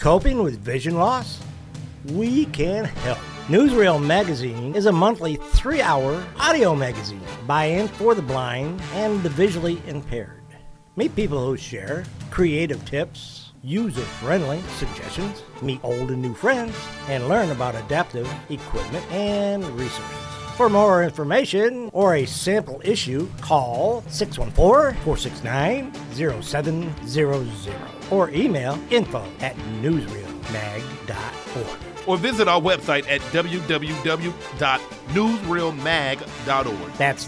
Coping with vision loss? We can help. Newsreel Magazine is a monthly 3-hour audio magazine by and for the blind and the visually impaired. Meet people who share creative tips, user-friendly suggestions, meet old and new friends, and learn about adaptive equipment and resources. For more information or a sample issue, call 614-469-0700 or email info@newsreelmag.org. Or visit our website at www.newsreelmag.org. That's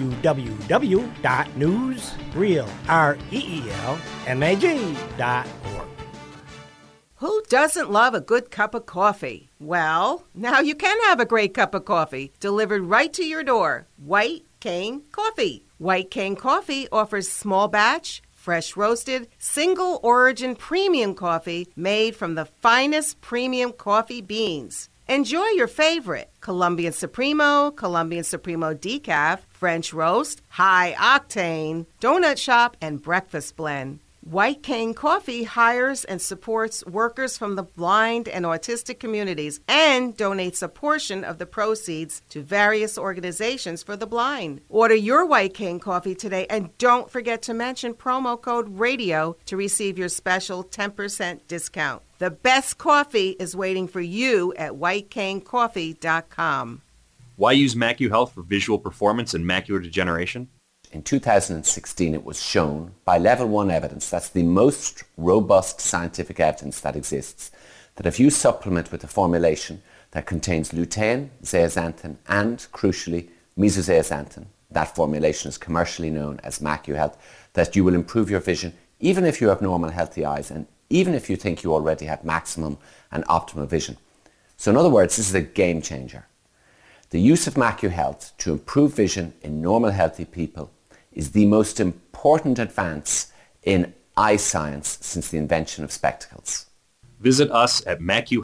www.newsreelmag.org. Who doesn't love a good cup of coffee? Well, now you can have a great cup of coffee delivered right to your door. White Cane Coffee. White Cane Coffee offers small batch, fresh roasted, single origin premium coffee made from the finest premium coffee beans. Enjoy your favorite Colombian Supremo Decaf, French Roast, High Octane, Donut Shop, and Breakfast Blend. White Cane Coffee hires and supports workers from the blind and autistic communities and donates a portion of the proceeds to various organizations for the blind. Order your White Cane Coffee today and don't forget to mention promo code RADIO to receive your special 10% discount. The best coffee is waiting for you at whitecanecoffee.com. Why use MacuHealth for visual performance and macular degeneration? In 2016, it was shown by level 1 evidence, that's the most robust scientific evidence that exists, that if you supplement with a formulation that contains lutein, zeaxanthin, and, crucially, mesozeaxanthin, that formulation is commercially known as MacuHealth, that you will improve your vision even if you have normal healthy eyes and even if you think you already have maximum and optimal vision. So in other words, this is a game changer. The use of MacuHealth to improve vision in normal healthy people is the most important advance in eye science since the invention of spectacles. Visit us at Macu.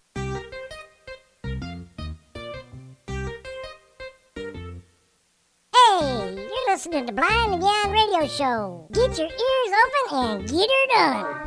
Hey, you're listening to Blind and Beyond Radio Show. Get your ears open and get her done.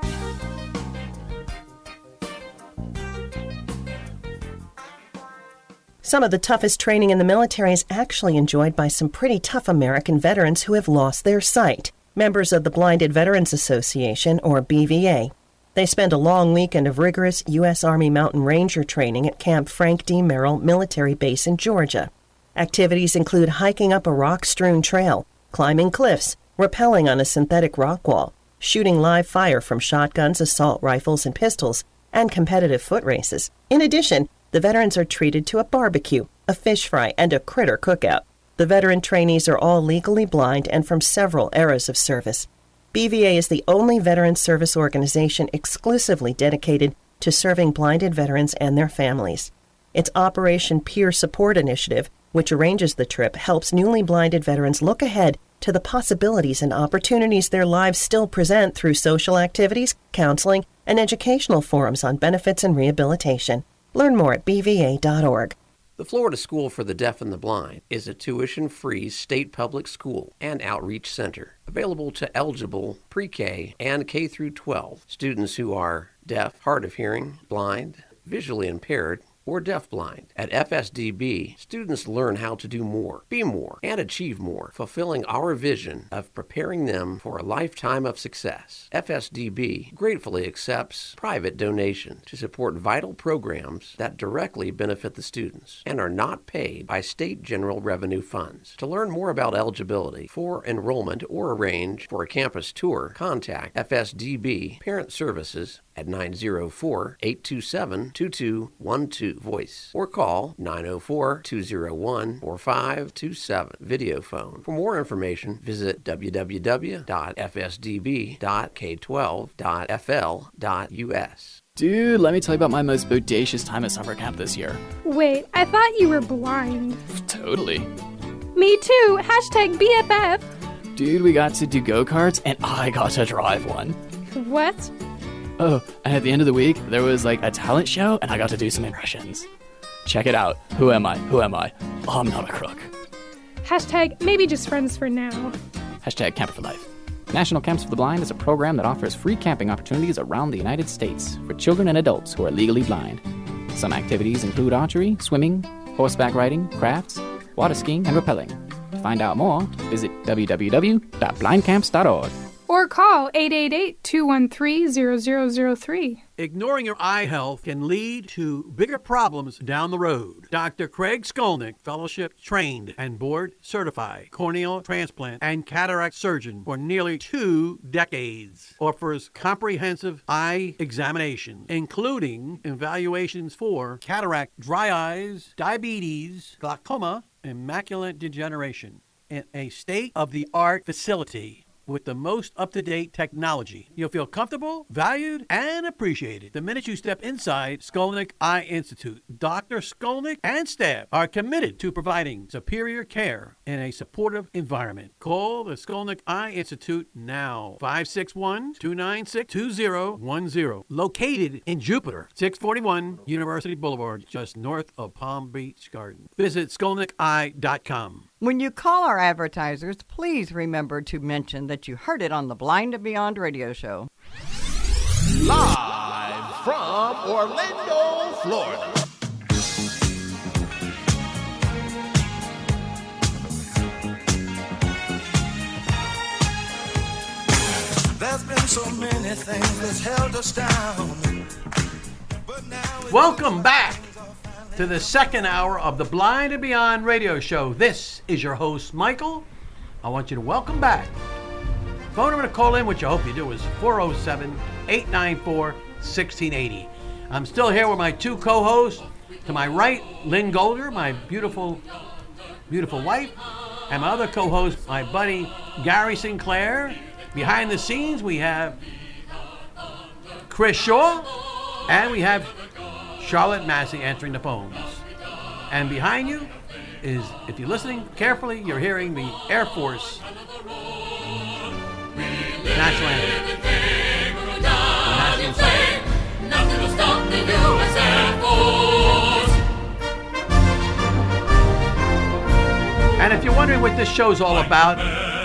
Some of the toughest training in the military is actually enjoyed by some pretty tough American veterans who have lost their sight, members of the Blinded Veterans Association, or BVA. They spend a long weekend of rigorous U.S. Army Mountain Ranger training at Camp Frank D. Merrill Military Base in Georgia. Activities include hiking up a rock-strewn trail, climbing cliffs, rappelling on a synthetic rock wall, shooting live fire from shotguns, assault rifles, and pistols, and competitive foot races. In addition, the veterans are treated to a barbecue, a fish fry, and a critter cookout. The veteran trainees are all legally blind and from several eras of service. BVA is the only veteran service organization exclusively dedicated to serving blinded veterans and their families. Its Operation Peer Support Initiative, which arranges the trip, helps newly blinded veterans look ahead to the possibilities and opportunities their lives still present through social activities, counseling, and educational forums on benefits and rehabilitation. Learn more at bva.org. The Florida School for the Deaf and the Blind is a tuition-free state public school and outreach center available to eligible pre-K and K-12 students who are deaf, hard of hearing, blind, visually impaired, or deafblind. At FSDB, students learn how to do more, be more, and achieve more, fulfilling our vision of preparing them for a lifetime of success. FSDB gratefully accepts private donations to support vital programs that directly benefit the students and are not paid by state general revenue funds. To learn more about eligibility for enrollment or arrange for a campus tour, contact FSDB Parent Services at 904-827-2212 voice or call 904-201-4527 video phone. For more information, visit www.fsdb.k12.fl.us. Dude, let me tell you about my most bodacious time at summer camp this year. Wait, I thought you were blind. Totally. Me too. Hashtag BFF. Dude, we got to do go-karts and I got to drive one. What? Oh, and at the end of the week, there was like a talent show and I got to do some impressions. Check it out. Who am I? Who am I? Oh, I'm not a crook. Hashtag maybe just friends for now. Hashtag camper for life. National Camps for the Blind is a program that offers free camping opportunities around the United States for children and adults who are legally blind. Some activities include archery, swimming, horseback riding, crafts, water skiing, and rappelling. To find out more, visit www.blindcamps.org. Or call 888-213-0003. Ignoring your eye health can lead to bigger problems down the road. Dr. Craig Skolnick, fellowship trained and board certified corneal transplant and cataract surgeon for nearly 2 decades, offers comprehensive eye examination, including evaluations for cataract, dry eyes, diabetes, glaucoma, and macular degeneration in a state-of-the-art facility with the most up-to-date technology. You'll feel comfortable, valued, and appreciated the minute you step inside Skolnick Eye Institute. Dr. Skolnick and staff are committed to providing superior care in a supportive environment. Call the Skolnick Eye Institute now. 561-296-2010. Located in Jupiter, 641 University Boulevard, just north of Palm Beach Gardens. Visit skolnickeye.com. When you call our advertisers, please remember to mention that you heard it on the Blind and Beyond radio show. Live from Orlando, Florida. There's been so many things that's held us down. Welcome back to the second hour of the Blind and Beyond radio show. This is your host, Michael. I want you to welcome back. Phone number to call in, which I hope you do, is 407-894-1680. I'm still here with my two co-hosts. To my right, Lynn Golder, my beautiful, beautiful wife, and my other co-host, my buddy, Gary Sinclair. Behind the scenes, we have Chris Shaw, and we have Charlotte Massey answering the phones. And behind you is, if you're listening carefully, you're hearing the Air Force national anthem. Nothing will stop the U.S. Air Force. And if you're wondering what this show's all about,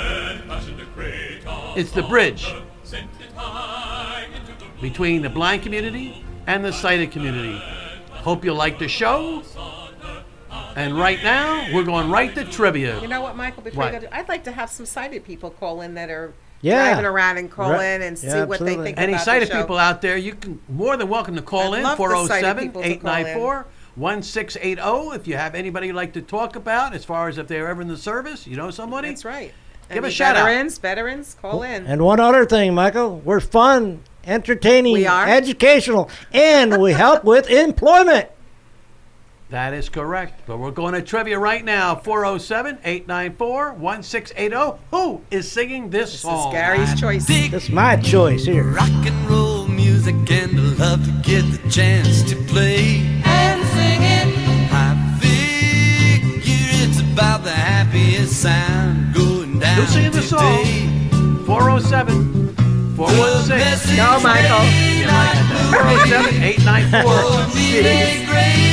it's the bridge between the blind community and the sighted community. Hope you like the show. And right now, we're going right to trivia. You know what, Michael? Before What? you go to, I'd like to have some sighted people call in that are Yeah. driving around and call in and see what they think Any about sighted the show. people out there, you can more than welcome to call I'd in. love the sighted people to call in. 407-894-1680. If you have anybody you'd like to talk about, as far as if they're ever in the service, you know somebody. That's right. Give Any a shout out. Veterans, call in. And one other thing, Michael, we're fun, entertaining, We are? educational, and we help with employment. That is correct. But we're going to trivia right now. 407-894-1680. Who is singing this song? This is Gary's choice. That's my choice here. Rock and roll music, and I love to get the chance to play and sing it. I figure it's about the happiest sound going down. Who's singing the song? 407-416. Go, Michael. 407-894-1680.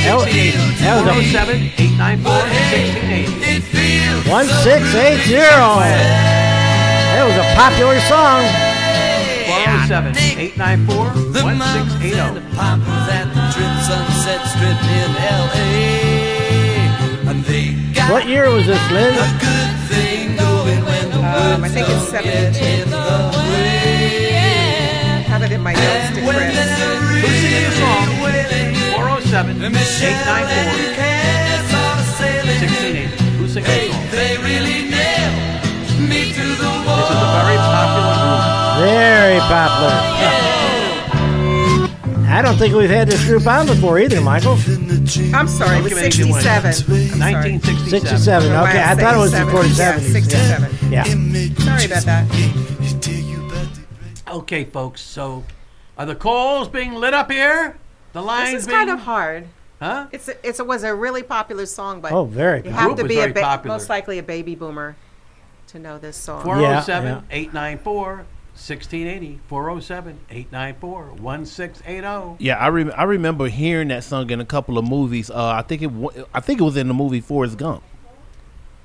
407-894-1680. 1680. That was a popular song. 407-894-1680. Poppers at the Trip Sunset Strip in L.A. And they got What year was this, Lynn? a good thing going when the I think it's 72. Have it in my notes to Chris. Who's singing the song? 407-894-1680. Who's singing the song? They really nailed me to the This wall. is a very popular group. Very popular. I don't think we've had this group on before either, Michael. I'm sorry, it was 67. 1967. 67. Okay, I thought it was before the 70s. 67. Yeah. Sorry about that. Okay, folks, so are the calls being lit up here? The lines This is being... kind of hard. Huh? It was a really popular song, but Oh, very you popular. have to Group is be very popular. most likely a baby boomer to know this song. 407-894-1680. 407-894-1680. Yeah, I remember hearing that song in a couple of movies. I think it was in the movie Forrest Gump.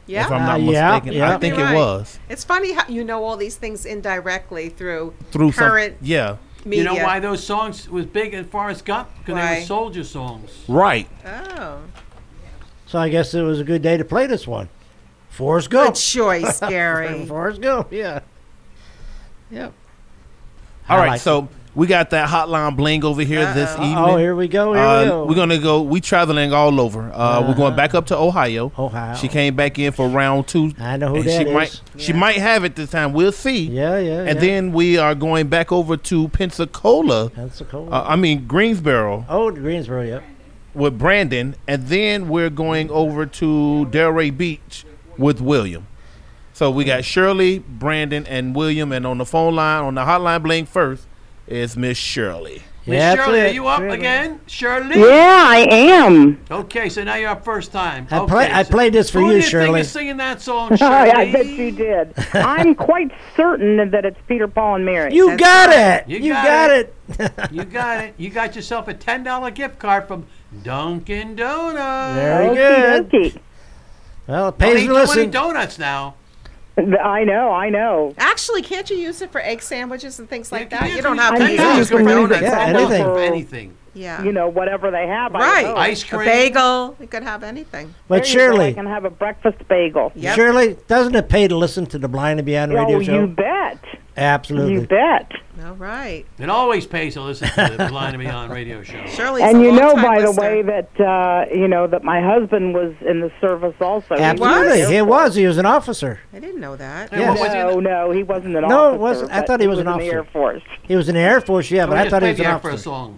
Yeah. If I'm not mistaken. I think You're it right. was. It's funny how you know all these things indirectly through Some, current yeah. media. You know why those songs was big in Forrest Gump? Because they Why? were soldier songs. Right. Oh. So I guess it was a good day to play this one. Forrest Gump. Good choice, Gary. Forrest Gump, yeah. Yep. All I right, like so we got that hotline bling over here this evening. Oh, here we go. Here we go. We're gonna go. We traveling all over. We're going back up to Ohio. Ohio. She came back in for round 2. I know who and that she might have it this time. We'll see. Yeah. And then we are going back over to Pensacola. Greensboro. Oh, Greensboro, yep. With Brandon, and then we're going over to Delray Beach with William. So we got Shirley, Brandon, and William, and on the phone line, on the hotline bling first, is Miss Shirley. Miss Shirley, are you up again? Shirley? Yeah, I am. Okay, so now you're up first time. I played this for who you, do you think Shirley. is singing that song, Shirley? I bet you did. I'm quite certain that it's Peter, Paul, and Mary. You got it. You got it. You got it. You got yourself a $10 gift card from Dunkin' Donuts. Very good. Okey-dokey. Well, it Don't pays eat to too listen. many donuts now. I know. Actually, can't you use it for egg sandwiches and things like that? you You don't can have to use use it for donuts. anything. Yeah. You know, whatever they have. Right. Ice cream. A bagel. You could have anything. But There you go. Shirley- I can have a breakfast bagel. Yep. Shirley, doesn't it pay to listen to the Blind and Beyond radio show? You bet. Absolutely. You bet. All right. It always pays to listen to the Blind and Beyond radio show. Shirley's And a you know, long-time by the listener. way, that that my husband was in the service also. Absolutely. He was. He was an officer. I didn't know that. Yes. No, he wasn't an No, officer. it wasn't. I but thought he was an in officer. the Air Force. He was in the Air Force, yeah, but I thought he was an for a officer. song.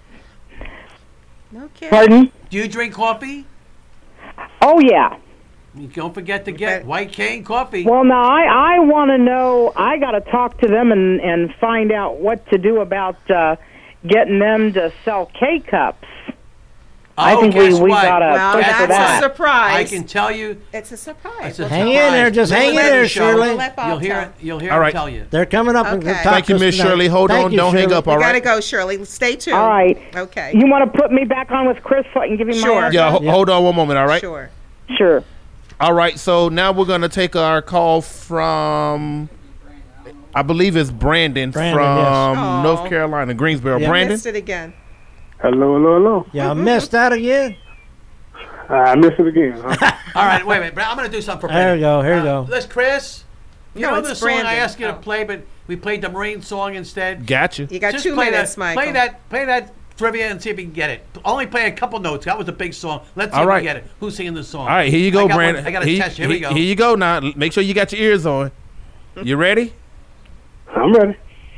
Okay. Pardon? Do you drink coffee? Oh, yeah. You don't forget to get White Cane coffee. Well, now, I want to know, I got to talk to them and find out what to do about getting them to sell K-Cups. I think we got to push for that. a surprise. I can tell you. It's a surprise. Hang in there. Just hang in there, Shirley. You'll hear You'll All right. tell you. They're coming up and Okay. talk Thank to you, us Miss tonight. Shirley. Hold Thank on. you, Don't hang Shirley. up, all You right? gotta go, Shirley. Stay tuned. All right. Okay. You want to put me back on with Chris so I can give you my Yeah, address? hold on one moment, all right? Sure. Sure. All right, so now we're going to take our call from, I believe it's Brandon Brandon, from yes. Aw. North Carolina, Greensboro. Yeah. Brandon? Missed it again. Hello. Yeah, I missed that again. I missed it again. Huh? All right, wait a minute. I'm going to do something for There Brandon. we go. Here we go. Let's, Chris. You No, know it's the song I Brandon. asked you to play, but we played the Marine song instead? Gotcha. You got Just 2 play minutes, that, Michael. Play that trivia and see if you can get it. Only play a couple notes. That was a big song. Let's see All if right. we get it. Who's singing this song? All right, here you go, I got Brandon. I got a test. Here we go. Here you go now. Make sure you got your ears on. You ready? I'm ready.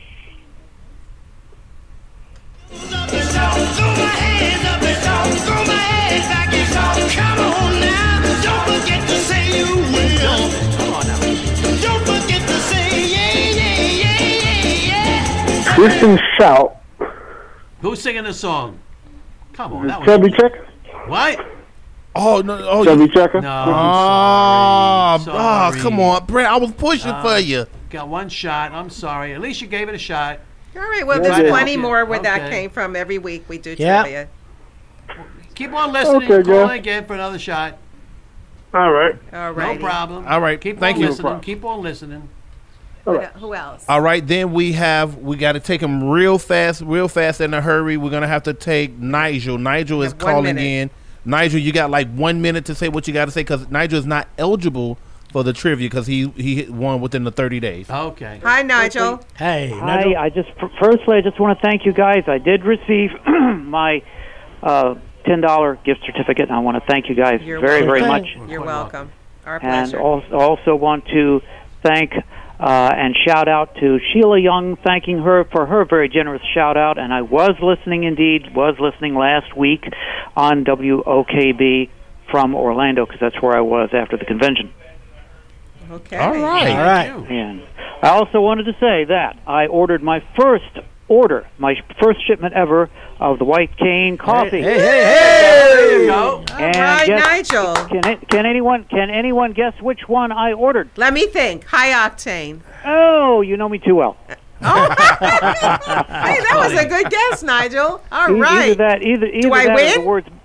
Christian Shout. Who's singing this song? Come on. That was Chubby Checker. What? Oh, no. Oh, Chubby Checker. No. Oh, Sorry. come on, Brandon. I was pushing for you. Got one shot. I'm sorry. At least you gave it a shot. All right. Well, Yeah, there's I did. plenty more where that Okay. came from. Every week we do Yeah. trivia. Keep on listening. Okay, Call Jeff. again for another shot. All right. All No right. problem. All right. Keep Thank on you. listening. Keep on listening. Who else? All right, then we got to take him real fast in a hurry. We're going to have to take Nigel. Nigel is have 1 calling minute. in. Nigel, you got like 1 minute to say what you got to say because Nigel is not eligible for the trivia because he won within the 30 days. Okay. Hi, Nigel. Hey, Hi, Nigel. firstly, I just want to thank you guys. I did receive my $10 gift certificate, and I want to thank you guys You're very, very welcome. much. You're welcome. Our And pleasure. also want to thank and shout out to Sheila Young, thanking her for her very generous shout out. And I was listening last week on WOKB from Orlando because that's where I was after the convention. Okay. All right. All right. And I also wanted to say that I ordered my first shipment ever of the White Cane coffee. Hey. There you go. All right, Nigel. Can anyone guess which one I ordered? Let me think. High octane. Oh, you know me too well. Hey, that was a good guess, Nigel. All right. Either Do I that or win? the words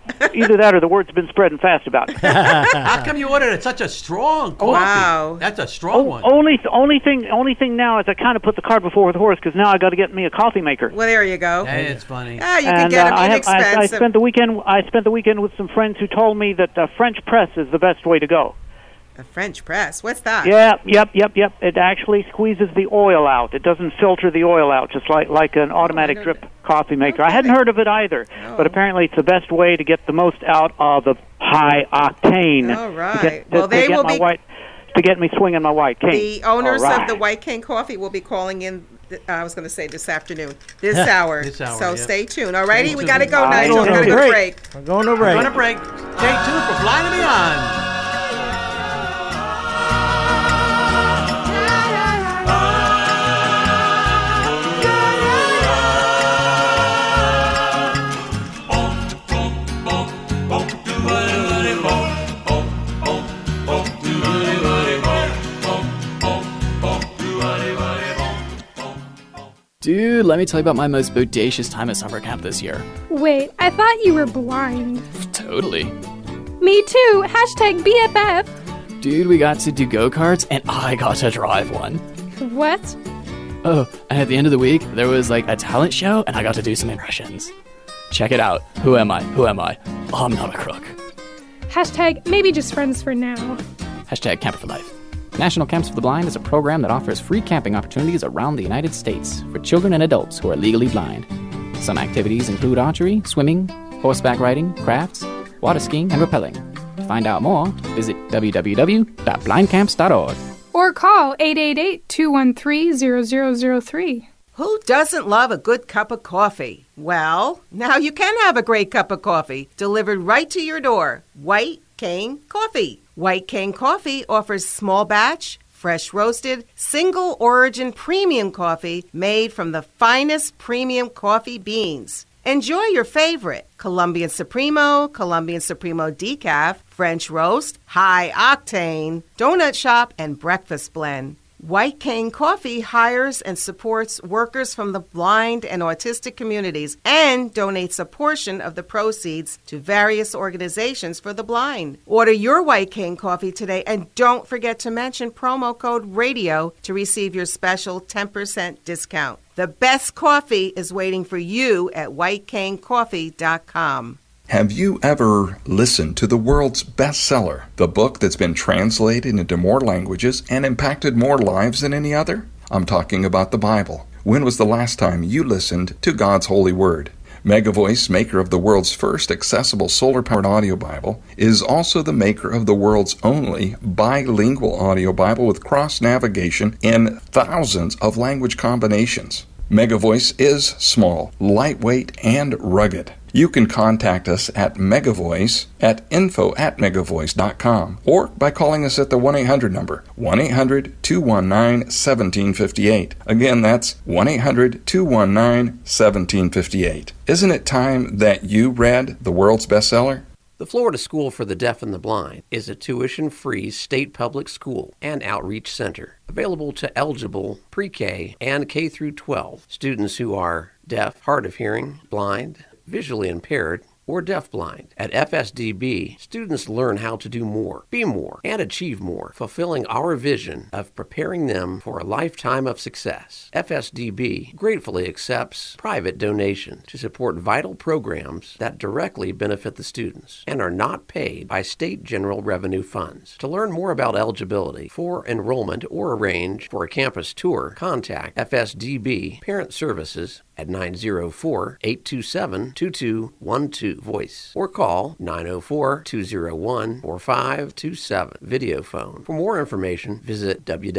Either that or the word's been spreading fast about it. How come you ordered such a strong coffee? Wow. That's a strong one. Only thing now is I kind of put the cart before the horse because now I got to get me a coffee maker. Well, there you go. Hey, it's funny. You can get them inexpensive. I spent the weekend with some friends who told me that French press is the best way to go. A French press? What's that? Yep. It actually squeezes the oil out. It doesn't filter the oil out, just like an automatic drip coffee maker. I hadn't heard of it either, but apparently it's the best way to get the most out of the high octane. All right. To get me swinging my white cane. The owners of the White Cane Coffee will be calling in. I was going to say this afternoon, this hour. So stay tuned. All righty, we got to go, Nigel. We're going to go to break. We're going to break. We're going to break. Stay tuned for Blind and Beyond. Dude, let me tell you about my most bodacious time at summer camp this year. Wait, I thought you were blind. Totally. Me too. Hashtag BFF. Dude, we got to do go-karts, and I got to drive one. What? Oh, and at the end of the week, there was like a talent show, and I got to do some impressions. Check it out. Who am I? I'm not a crook. Hashtag maybe just friends for now. Hashtag Camper for Life. National Camps for the Blind is a program that offers free camping opportunities around the United States for children and adults who are legally blind. Some activities include archery, swimming, horseback riding, crafts, water skiing, and rappelling. To find out more, visit www.blindcamps.org. Or call 888-213-0003. Who doesn't love a good cup of coffee? Well, now you can have a great cup of coffee delivered right to your door. White Cane Coffee. White Cane Coffee offers small batch, fresh roasted, single origin premium coffee made from the finest premium coffee beans. Enjoy your favorite Colombian Supremo Decaf, French Roast, High Octane, Donut Shop, and Breakfast Blend. White Cane Coffee hires and supports workers from the blind and autistic communities and donates a portion of the proceeds to various organizations for the blind. Order your White Cane Coffee today and don't forget to mention promo code RADIO to receive your special 10% discount. The best coffee is waiting for you at whitecanecoffee.com. Have you ever listened to the world's bestseller, the book that's been translated into more languages and impacted more lives than any other? I'm talking about the Bible. When was the last time you listened to God's holy word? Megavoice, maker of the world's first accessible solar-powered audio Bible, is also the maker of the world's only bilingual audio Bible with cross-navigation in thousands of language combinations. Megavoice is small, lightweight, and rugged. You can contact us at Megavoice at info@megavoice.com or by calling us at the 1-800 number, 1-800-219-1758. Again, that's 1-800-219-1758. Isn't it time that you read the world's bestseller? The Florida School for the Deaf and the Blind is a tuition-free state public school and outreach center available to eligible pre-K and K-12 students who are deaf, hard of hearing, blind, visually impaired, or deafblind. At FSDB, students learn how to do more, be more, and achieve more, fulfilling our vision of preparing them for a lifetime of success. FSDB gratefully accepts private donations to support vital programs that directly benefit the students and are not paid by state general revenue funds. To learn more about eligibility for enrollment or arrange for a campus tour, contact FSDB Parent Services at 904-827-2212 voice or call 904-201-4527 video phone. For more information, visit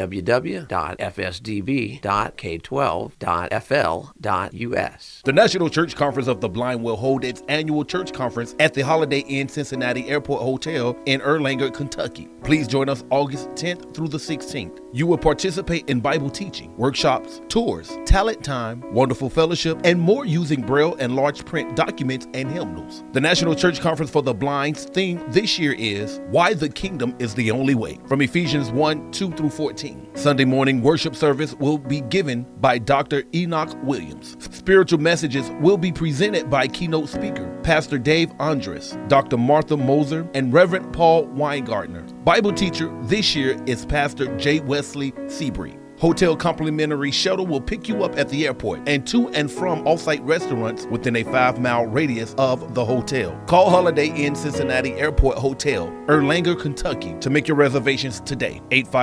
www.fsdb.k12.fl.us. The National Church Conference of the Blind will hold its annual church conference at the Holiday Inn Cincinnati Airport Hotel in Erlanger, Kentucky. Please join us August 10th through the 16th. You will participate in Bible teaching, workshops, tours, talent time, wonderful fellowship, fellowship, and more using Braille and large print documents and hymnals. The National Church Conference for the Blind's theme this year is Why the Kingdom is the Only Way, from Ephesians 1:2-14. Sunday morning worship service will be given by Dr. Enoch Williams. Spiritual messages will be presented by keynote speaker Pastor Dave Andres, Dr. Martha Moser, and Reverend Paul Weingartner. Bible teacher this year is Pastor J. Wesley Seabree. Hotel complimentary shuttle will pick you up at the airport and to and from off-site restaurants within a 5-mile radius of the hotel. Call Holiday Inn Cincinnati Airport Hotel, Erlanger, Kentucky to make your reservations today.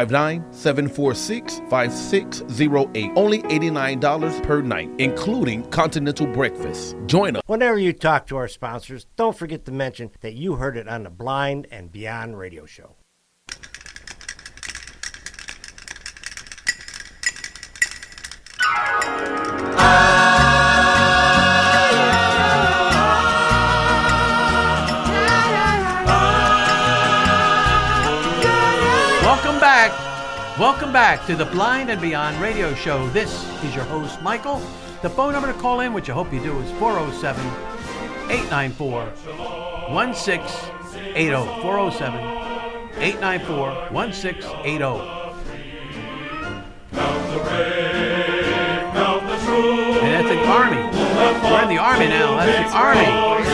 859-746-5608. Only $89 per night, including continental breakfast. Join us. Whenever you talk to our sponsors, don't forget to mention that you heard it on the Blind and Beyond radio show. Welcome back to the Blind and Beyond radio show. This is your host, Michael. The phone number to call in, which I hope you do, is 407-894-1680. 407-894-1680. And that's the Army. We're in the Army now. That's the Army.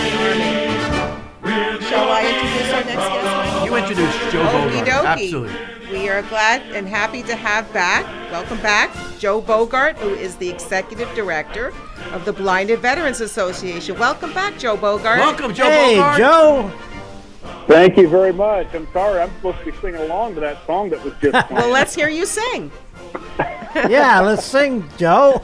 Shall I introduce our next guest? You introduce Joe Bogart. Absolutely. We are glad and happy to have welcome back, Joe Bogart, who is the Executive Director of the Blinded Veterans Association. Welcome back, Joe Bogart. Welcome, Joe Bogart. Hey, Joe. Thank you very much. I'm sorry, I'm supposed to be singing along to that song that was just playing. Well, let's hear you sing. Yeah, let's sing, Joe.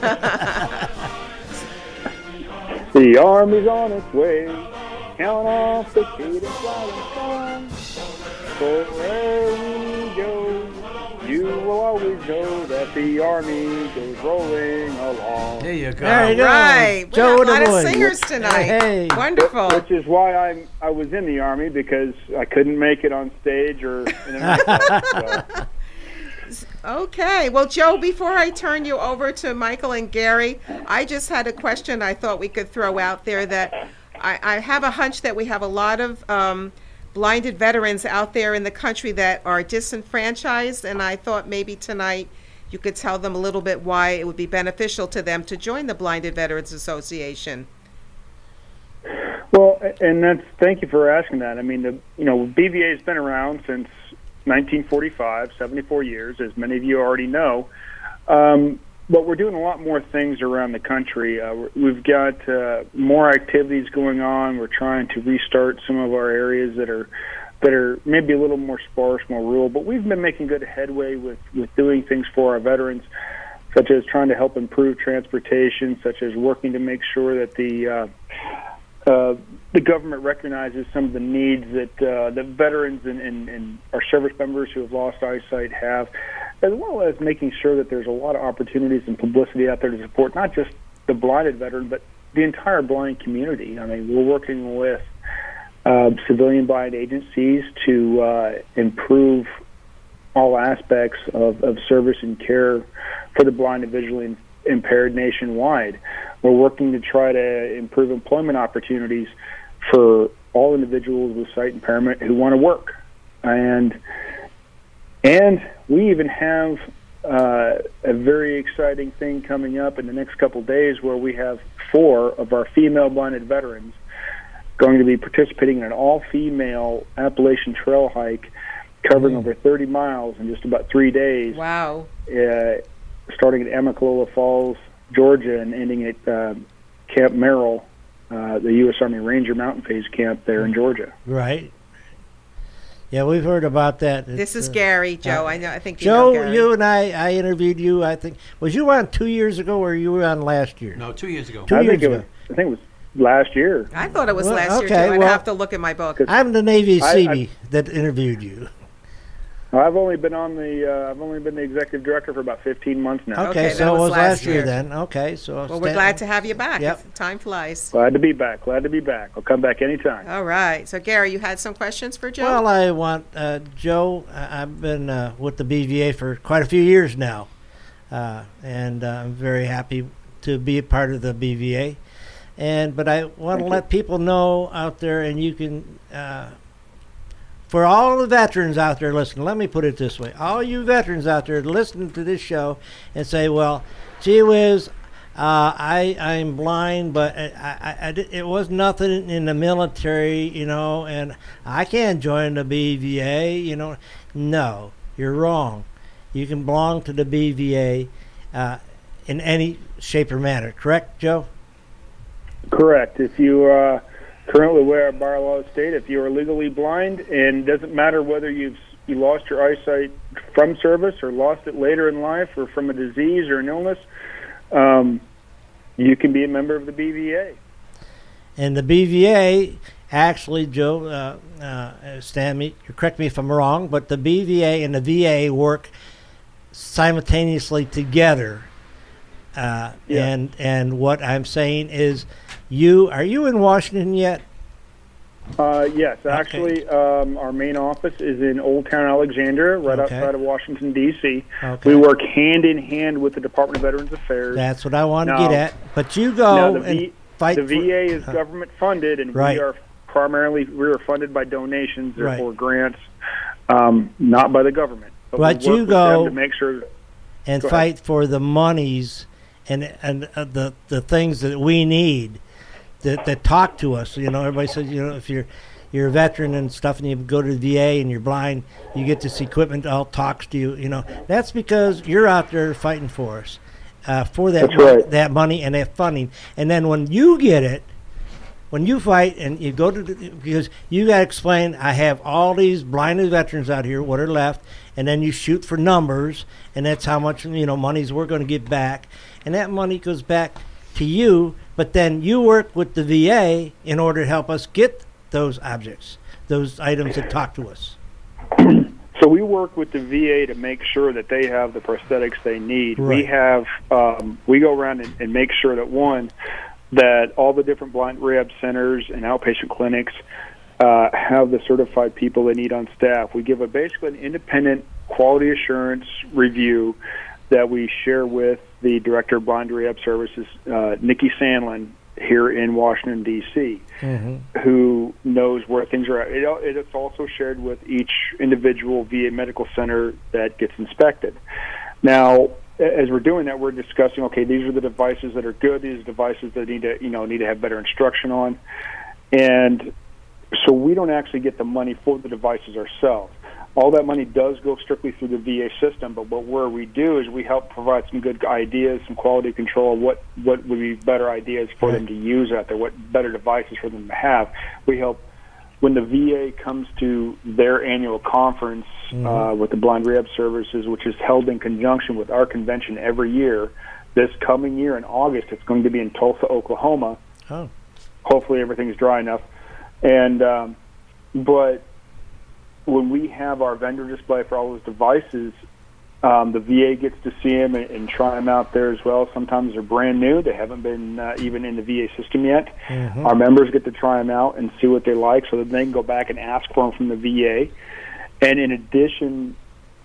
The Army's on its way, count off the freedom flying song. So wherever we go, you will always know that the Army goes rolling along. There you go. There you go. Right. We have a lot of singers tonight. Hey. Wonderful. Which is why I was in the Army, because I couldn't make it on stage or in an nightclub. Okay. Well, Joe, before I turn you over to Michael and Gary, I just had a question I thought we could throw out there that I have a hunch that we have a lot of blinded veterans out there in the country that are disenfranchised, and I thought maybe tonight you could tell them a little bit why it would be beneficial to them to join the Blinded Veterans Association. Well, and thank you for asking that. I mean, BVA has been around since 1945, 74 years, as many of you already know. But we're doing a lot more things around the country. We've got more activities going on. We're trying to restart some of our areas that are maybe a little more sparse, more rural. But we've been making good headway with doing things for our veterans, such as trying to help improve transportation, such as working to make sure that the government recognizes some of the needs that the veterans and our service members who have lost eyesight have, as well as making sure that there's a lot of opportunities and publicity out there to support not just the blinded veteran, but the entire blind community. I mean, we're working with civilian blind agencies to improve all aspects of service and care for the blind and visually impaired nationwide. We're working to try to improve employment opportunities for all individuals with sight impairment who want to work. And we even have a very exciting thing coming up in the next couple of days where we have 4 of our female blinded veterans going to be participating in an all-female Appalachian Trail hike covering over 30 miles in just about 3 days. Wow. Starting at Amicalola Falls, Georgia, and ending at Camp Merrill, the U.S. Army Ranger Mountain Phase Camp there in Georgia. Right. Yeah, we've heard about that. This is Gary, Joe. I think you Joe, know Gary. you and I interviewed you. I think was you on 2 years ago, or you were on last year? No, 2 years ago. 2 years ago. I think it was last year. I thought it was last year, okay, too. I'd have to look at my book. I'm the Navy Seabee that interviewed you. I've only been the executive director for about 15 months now. Okay, so it was last year then. Okay, so well, we're glad to have you back. Yep. Time flies. Glad to be back. I'll come back anytime. All right. So, Gary, you had some questions for Joe? Well, I want Joe. I've been with the BVA for quite a few years now, and I'm very happy to be a part of the BVA. But I want to let people know out there, and you can, for all the veterans out there listening, let me put it this way. All you veterans out there listening to this show and say, well, gee whiz, I'm blind, but it was nothing in the military, and I can't join the BVA, No, you're wrong. You can belong to the BVA in any shape or manner. Correct, Joe? Correct. If you currently wear a bar law state, if you are legally blind, and it doesn't matter whether you lost your eyesight from service or lost it later in life or from a disease or an illness, you can be a member of the BVA. And the BVA, actually, Joe, Stan, correct me if I'm wrong, but the BVA and the VA work simultaneously together. And what I'm saying is, are you in Washington yet? Yes, actually, our main office is in Old Town Alexandria, right outside of Washington, D.C. Okay. We work hand in hand with the Department of Veterans Affairs. That's what I want to get at. But you go and fight. The VA is government funded, and right. we are funded by donations or grants, not by the government. But you go to make sure and fight for the monies and the things that we need. That talk to us. Everybody says, if you're a veteran and stuff and you go to the VA and you're blind, you get this equipment all talks to you. That's because you're out there fighting for us, for that money and that funding. And then when you get it, when you fight and you go to because you got to explain, I have all these blinded veterans out here, what are left, and then you shoot for numbers, and that's how much monies we're going to get back, and that money goes back to you. But then you work with the VA in order to help us get those objects, those items that talk to us. So we work with the VA to make sure that they have the prosthetics they need. Right. We have we go around and make sure that all the different blind rehab centers and outpatient clinics have the certified people they need on staff. We give basically an independent quality assurance review that we share with the Director of Blind Rehab Services, Nikki Sandlin, here in Washington, D.C., who knows where things are at. It's also shared with each individual VA medical center that gets inspected. Now, as we're doing that, we're discussing, okay, these are the devices that are good, these are devices that need to have better instruction on. And so we don't actually get the money for the devices ourselves. All that money does go strictly through the VA system, but where we do is we help provide some good ideas, some quality control, what would be better ideas for them to use out there, what better devices for them to have. We help when the VA comes to their annual conference with the Blind Rehab Services, which is held in conjunction with our convention every year. This coming year in August, it's going to be in Tulsa, Oklahoma. Oh. Hopefully everything's dry enough. And but when we have our vendor display for all those devices, the VA gets to see them and try them out there as well. Sometimes they're brand new. They haven't been even in the VA system yet. Our members get to try them out and see what they like so that they can go back and ask for them from the VA. And in addition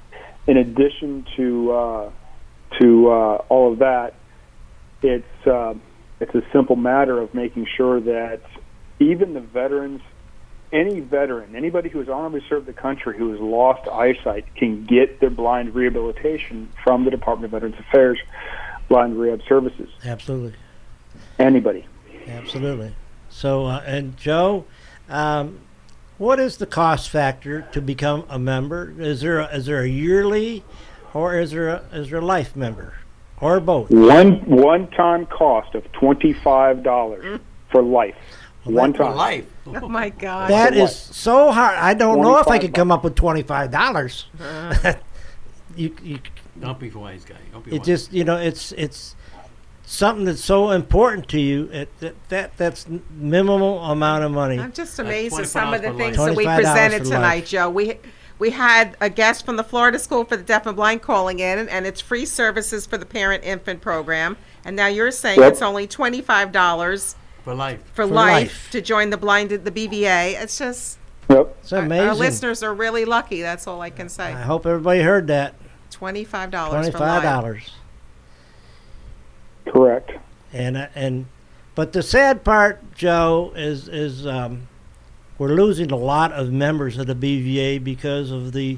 to all of that, it's a simple matter of making sure that even the veterans, anybody who has honorably served the country who has lost eyesight can get their blind rehabilitation from the Department of Veterans Affairs Blind Rehab Services. Absolutely. Anybody. Absolutely. So, and Joe, what is the cost factor to become a member? Is there a yearly, or is there a life member, or both? One-time cost of $25 for life. One time. Life. Oh my God. That is so hard. I don't know if I could come up with $25. You don't be wise, guy. Don't be it wise. Just it's something that's so important to you. That's minimal amount of money. I'm just amazed at some $25 of the for things life. that we $25 presented for tonight, life. Joe. We had a guest from the Florida School for the Deaf and Blind calling in, and it's free services for the parent-infant program. And now you're saying it's only $25 for life. For life to join the BVA. It's just it's amazing. Our listeners are really lucky. That's all I can say. I hope everybody heard that. $25 $25. for life. Correct. But the sad part, Joe, is we're losing a lot of members of the BVA because of the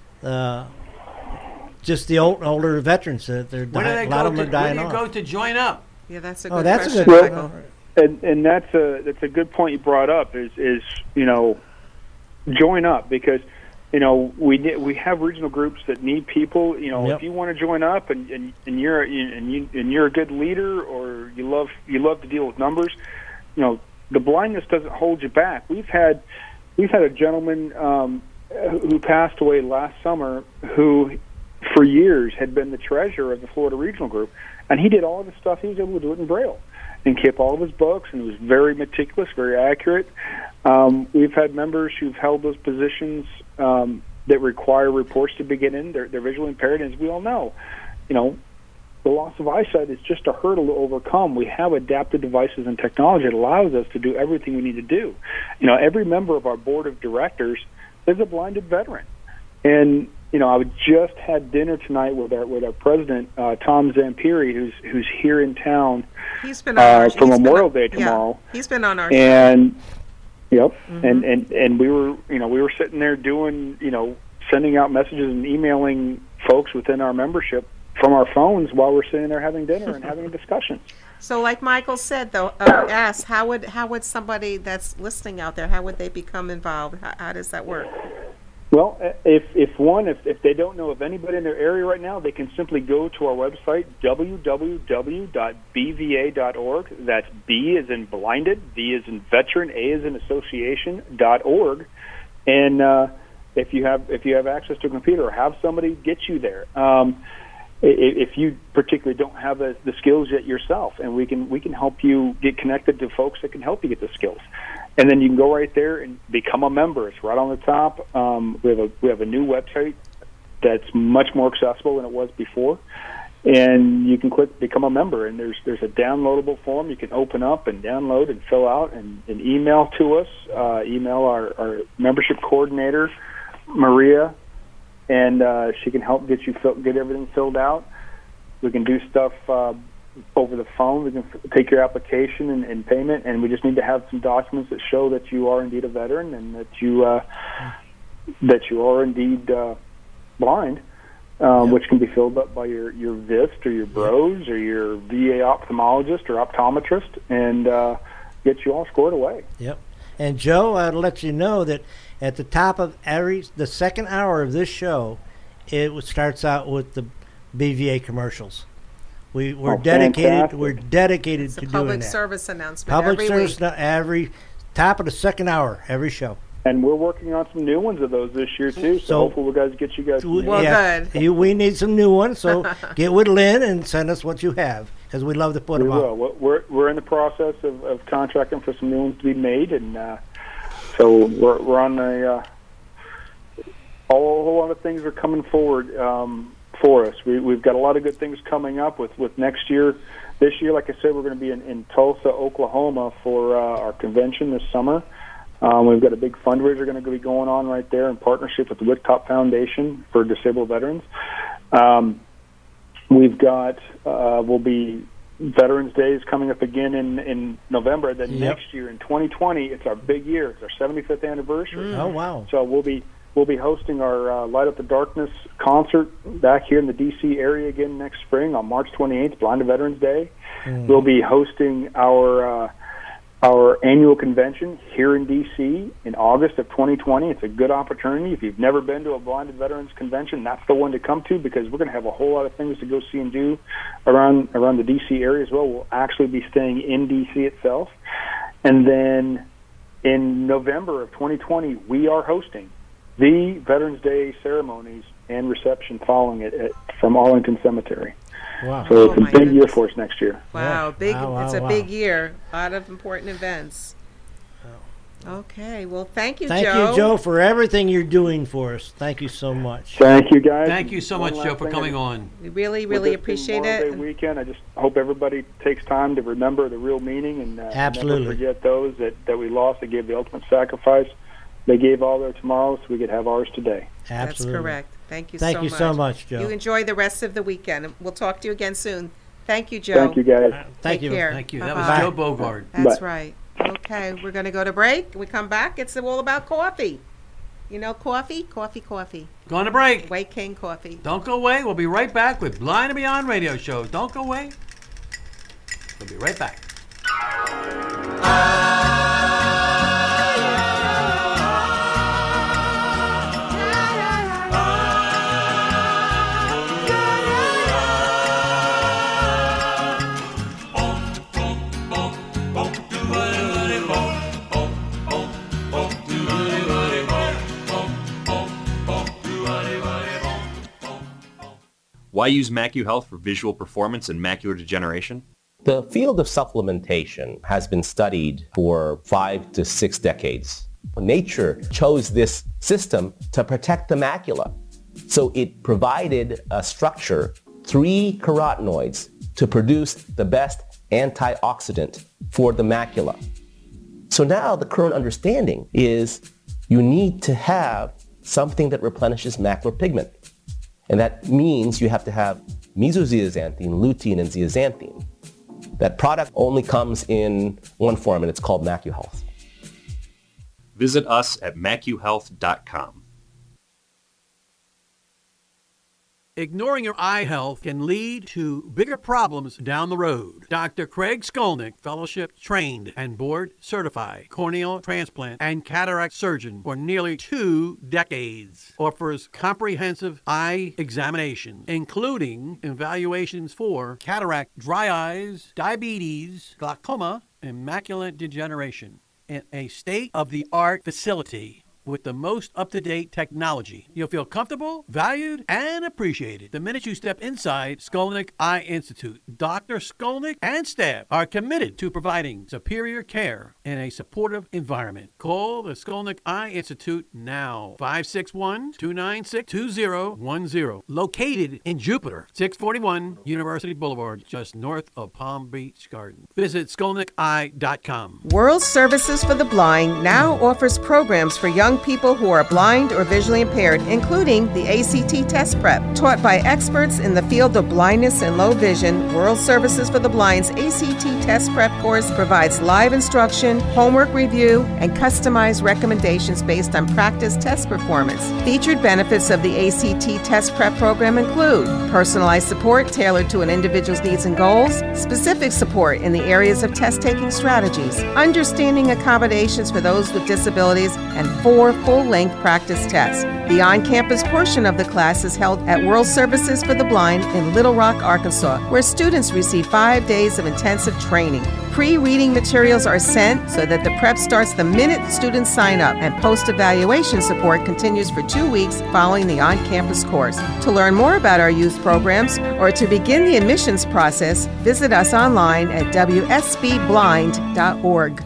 just the older veterans that they're dying. A lot of them are dying off. Where do you go to join up? Yeah, that's a Oh, good that's question, a good Michael. And that's a good point you brought up. Is join up, because we have regional groups that need people. If you want to join up and you're a good leader, or you love to deal with numbers, the blindness doesn't hold you back. We've had a gentleman who passed away last summer who for years had been the treasurer of the Florida Regional Group, and he did all of the stuff. He was able to do it in Braille and kept all of his books, and was very meticulous, very accurate. We've had members who've held those positions that require reports to begin in. They're visually impaired, and as we all know, the loss of eyesight is just a hurdle to overcome. We have adapted devices and technology that allows us to do everything we need to do. Every member of our board of directors is a blinded veteran. And, I just had dinner tonight with our president, Tom Zampiri, who's here in town. He's been on for Memorial Day tomorrow. Yeah, he's been on our and show. Yep. And we were sitting there doing, sending out messages and emailing folks within our membership from our phones while we're sitting there having dinner and having a discussion. So, like Michael said, though, ask how would somebody that's listening out there, how would they become involved? How does that work? Well, if they don't know of anybody in their area right now, they can simply go to our website, www.bva.org. That's B as in blinded, V as in veteran, A as in association.org. And if you have access to a computer, or have somebody get you there. If you particularly don't have the skills yet yourself, and we can help you get connected to folks that can help you get the skills. And then you can go right there and become a member. It's right on the top. We have a new website that's much more accessible than it was before, and you can click become a member. And there's a downloadable form you can open up and download and fill out and email to us. Email our membership coordinator, Maria, and she can help get everything filled out. We can do stuff over the phone. We can take your application and payment, and we just need to have some documents that show that you are indeed a veteran and that you are indeed blind, which can be filled up by your VIST or your BROS or your VA ophthalmologist or optometrist, and get you all scored away. Yep. And Joe, I'd let you know that at the top of the second hour of this show, it starts out with the BVA commercials. We're dedicated. Fantastic. We're dedicated to doing that. Public service announcement. Public every service week. Every top of the second hour, every show. And we're working on some new ones of those this year too. So hopefully we'll get you guys. Good. We need some new ones. So get with Lynn and send us what you have, because we'd love to put them on. We're in the process of contracting for some new ones to be made, and so we're on a whole lot of things are coming forward for us. We've got a lot of good things coming up with next year. This year, like I said, we're going to be in Tulsa, Oklahoma for our convention this summer. We've got a big fundraiser going to be going on right there in partnership with the Wicktop Foundation for Disabled Veterans. We've got we'll be Veterans Day is coming up again in November. Then next year in 2020, it's our big year. It's our 75th anniversary. Oh wow! So we'll be hosting our Light Up the Darkness concert back here in the D.C. area again next spring on March 28th, Blind to Veterans Day. We'll be hosting our annual convention here in D.C. in August of 2020. It's a good opportunity. If you've never been to a Blinded Veterans Convention, that's the one to come to, because we're going to have a whole lot of things to go see and do around the D.C. area as well. We'll actually be staying in D.C. itself. And then in November of 2020, we are hosting the Veterans Day ceremonies and reception following it from Arlington Cemetery. Wow. So it's a big year for us next year. Wow, big! It's a big year. A lot of important events. Okay, well, thank you, Joe. Thank you, Joe, for everything you're doing for us. Thank you so much. Thank you, guys. Thank you so much, Joe, for coming on. We really appreciate it. it. Weekend, I just hope everybody takes time to remember the real meaning and absolutely never forget those that we lost, that gave the ultimate sacrifice. They gave all their tomorrow so we could have ours today. Absolutely. That's correct. Thank you so much, Joe. You enjoy the rest of the weekend. We'll talk to you again soon. Thank you, Joe. Thank you, guys. Thank Take you. care. Thank you. That Bye-bye. was Joe Bogard. That's Bye. right. Okay, we're going to go to break. We come back. It's all about coffee. You know coffee? Coffee. Going to break. White Cane Coffee. Don't go away. We'll be right back with Blind and Beyond Radio Show. Don't go away. We'll be right back. Why use MacuHealth for visual performance and macular degeneration? The field of supplementation has been studied for 5 to 6 decades. Nature chose this system to protect the macula. So it provided a structure, 3 carotenoids, to produce the best antioxidant for the macula. So now the current understanding is you need to have something that replenishes macular pigment. And that means you have to have mesozeaxanthine, lutein, and zeaxanthine. That product only comes in one form, and it's called MacuHealth. Visit us at macuhealth.com. Ignoring your eye health can lead to bigger problems down the road. Dr. Craig Skolnick, fellowship trained and board certified corneal transplant and cataract surgeon for nearly 2 decades, offers comprehensive eye examinations, including evaluations for cataract, dry eyes, diabetes, glaucoma, and macular degeneration in a state-of-the-art facility with the most up-to-date technology. You'll feel comfortable, valued, and appreciated the minute you step inside Skolnick Eye Institute. Dr. Skolnick and staff are committed to providing superior care in a supportive environment. Call the Skolnick Eye Institute now. 561-296-2010. Located in Jupiter, 641 University Boulevard, just north of Palm Beach Gardens. Visit skolnickeye.com. World Services for the Blind now offers programs for young people who are blind or visually impaired, including the ACT Test Prep. Taught by experts in the field of blindness and low vision, World Services for the Blind's ACT Test Prep course provides live instruction, homework review, and customized recommendations based on practice test performance. Featured benefits of the ACT Test Prep program include personalized support tailored to an individual's needs and goals, specific support in the areas of test-taking strategies, understanding accommodations for those with disabilities, and 4 full-length practice tests. The on-campus portion of the class is held at World Services for the Blind in Little Rock, Arkansas, where students receive 5 days of intensive training. Pre-reading materials are sent so that the prep starts the minute students sign up, and post-evaluation support continues for 2 weeks following the on-campus course. To learn more about our youth programs or to begin the admissions process, visit us online at wsbblind.org.